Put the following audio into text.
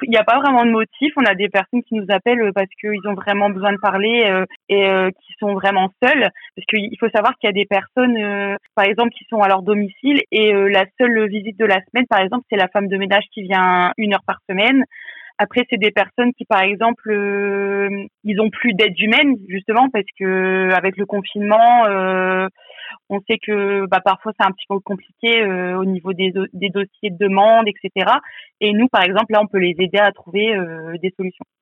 il n'y a pas vraiment de motif. On a des personnes qui nous appellent parce qu'ils ont vraiment besoin de parler et qui sont vraiment seuls. Parce qu'il faut savoir qu'il y a des personnes, par exemple, qui sont à leur domicile et la seule visite de la semaine, par exemple, c'est la femme de ménage qui vient 1 heure par semaine. Après, c'est des personnes qui, par exemple, ils ont plus d'aide humaine, justement, parce que avec le confinement, on sait que parfois c'est un petit peu compliqué au niveau des dossiers de demande, etc. Et nous, par exemple, là, on peut les aider à trouver des solutions.